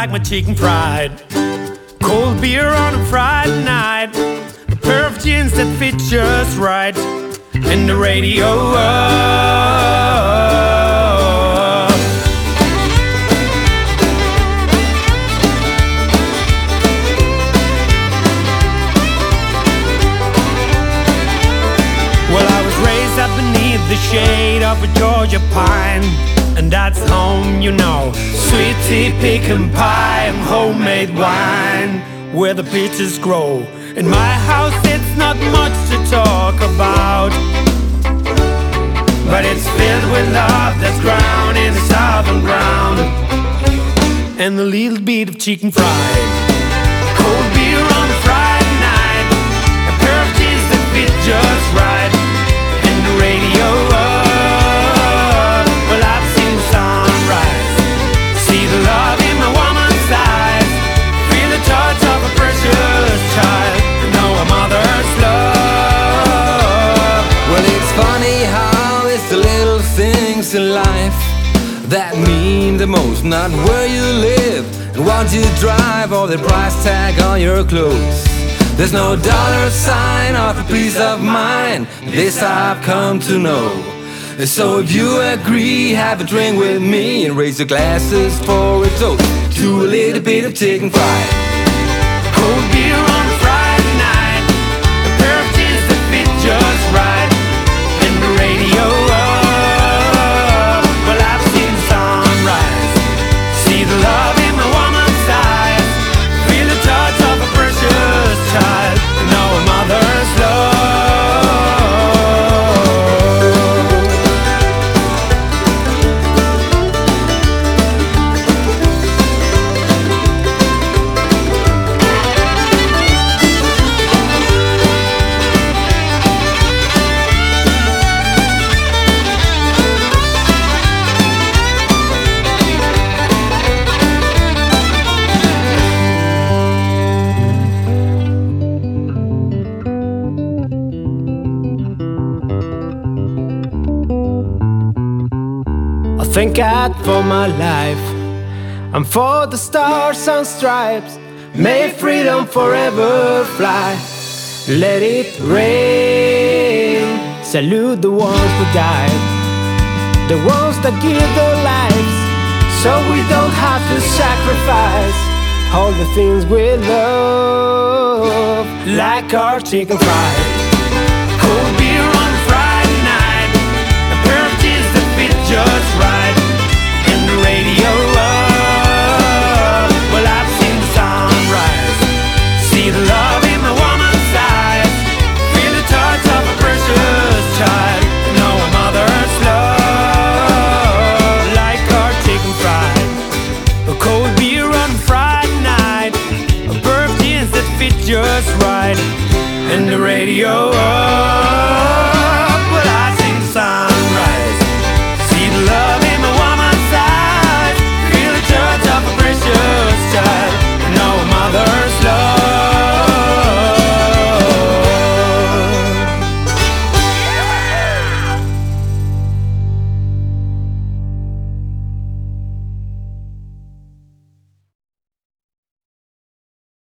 like my chicken fried. Cold beer on a Friday night, a pair of jeans that fit just right, and the radio Well, I was raised up beneath the shade of a Georgia pine, and that's home, you know. Sweet tea, pecan pie, and homemade wine, where the peaches grow. In my house it's not much to talk about, but it's filled with love that's ground in the southern ground, and a little bit of chicken fried. Cold beer on a Friday night, a pair of jeans that fit just right, and the radio well, I've seen the sunrise, see the love in my woman's eyes, feel the touch of a precious child, and know a mother's love. Well, it's funny how it's the little things in life that mean the most. Not where you live and what you drive, or the price tag on your clothes. There's no dollar sign or a peace of mind, this I've come to know. So if you agree, have a drink with me and raise your glasses for a toast to a little bit of chicken fried. Cold beer on a Friday night, a pair of jeans that fit just right, and the radio well, I've seen the sunrise, see the love in my woman's eyes, feel the touch of a precious child, and know a mother's love. Thank God for my life, and for the stars and stripes. May freedom forever fly. Let it rain. Salute the ones who died, the ones that give their lives, so we don't have to sacrifice all the things we love, like our chicken fried. Cold beer on a Friday night, a pair of jeans that fit just right, and the radio well, I've seen the sunrise, see the love in my woman's eyes, feel the touch of a precious child, know a mother's love, like our chicken fried. A cold beer on a Friday night, a pair of jeans that fit just right, and the radio